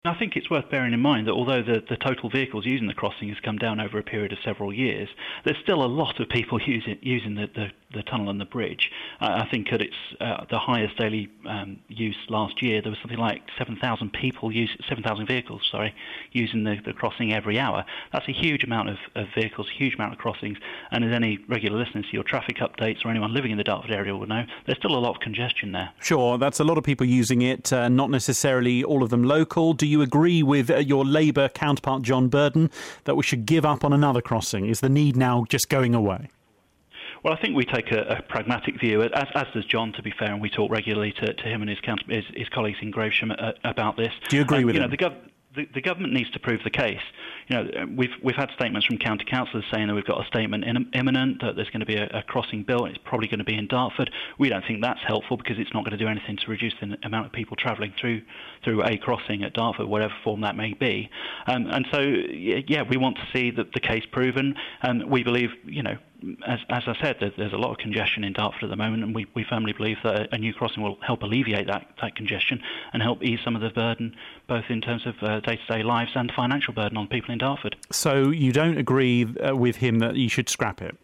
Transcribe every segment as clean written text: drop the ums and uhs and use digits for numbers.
I think it's worth bearing in mind that although the total vehicles using the crossing has come down over a period of several years, there's still a lot of people using the tunnel and the bridge. I think at its the highest daily use last year, there was something like 7,000 vehicles, using the crossing every hour. That's a huge amount of vehicles, a huge amount of crossings. And as any regular listener to your traffic updates or anyone living in the Dartford area will know, there's still a lot of congestion there. Sure, that's a lot of people using it, not necessarily all of them local. Do you agree with your Labour counterpart John Burden that we should give up on another crossing? Is the need now just going away? Well, I think we take a pragmatic view, as does John, to be fair, and we talk regularly to him and his colleagues in Gravesham about this. Do you agree with him? The government needs to prove the case. We've had statements from county councillors saying that we've got a statement imminent, that there's going to be a crossing built. It's probably going to be in Dartford. We don't think that's helpful because it's not going to do anything to reduce the amount of people travelling through a crossing at Dartford, whatever form that may be. And so, we want to see the case proven. And we believe, as I said, there's a lot of congestion in Dartford at the moment, and we firmly believe that a new crossing will help alleviate that congestion and help ease some of the burden, both in terms of day-to-day lives and financial burden on people in Dartford. So you don't agree with him that you should scrap it?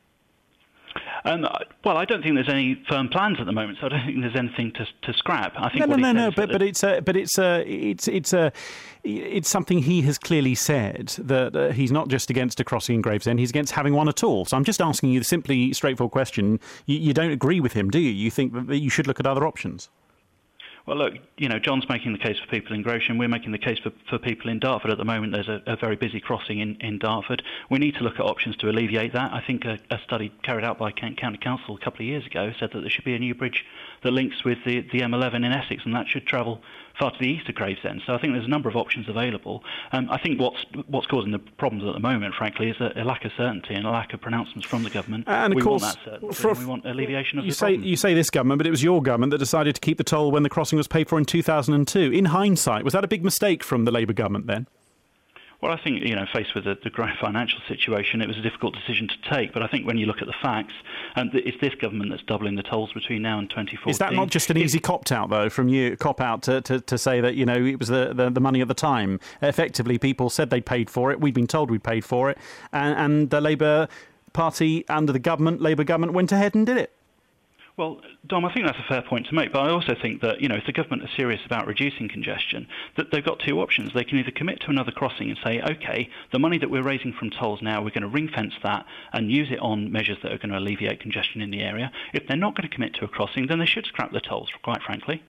Well, I don't think there's any firm plans at the moment, so I don't think there's anything to scrap. I think it's something he has clearly said, that he's not just against a crossing in Gravesend, he's against having one at all. So I'm just asking you the simply straightforward question. You don't agree with him, do you? You think that you should look at other options? Well, look, John's making the case for people in Grovesham. We're making the case for people in Dartford. At the moment, there's a very busy crossing in Dartford. We need to look at options to alleviate that. I think a study carried out by County Council a couple of years ago said that there should be a new bridge that links with the M11 in Essex, and that should travel far to the east of Gravesend. So I think there's a number of options available. I think what's causing the problems at the moment, frankly, is a lack of certainty and a lack of pronouncements from the government. And of course, want that certainty, we want alleviation of the problem. You say this government, but it was your government that decided to keep the toll when the crossing was paid for in 2002. In hindsight, was that a big mistake from the Labour government then? Well, I think, faced with the growing financial situation, it was a difficult decision to take. But I think when you look at the facts, it's this government that's doubling the tolls between now and 2014. Is that not just an easy cop-out, though, from you, cop-out to say that, it was the money at the time? Effectively, people said they paid for it. We'd been told we paid for it. And the Labour Party under the Labour government went ahead and did it. Well, Dom, I think that's a fair point to make, but I also think that, if the government are serious about reducing congestion, that they've got two options. They can either commit to another crossing and say, OK, the money that we're raising from tolls now, we're going to ring-fence that and use it on measures that are going to alleviate congestion in the area. If they're not going to commit to a crossing, then they should scrap the tolls, quite frankly.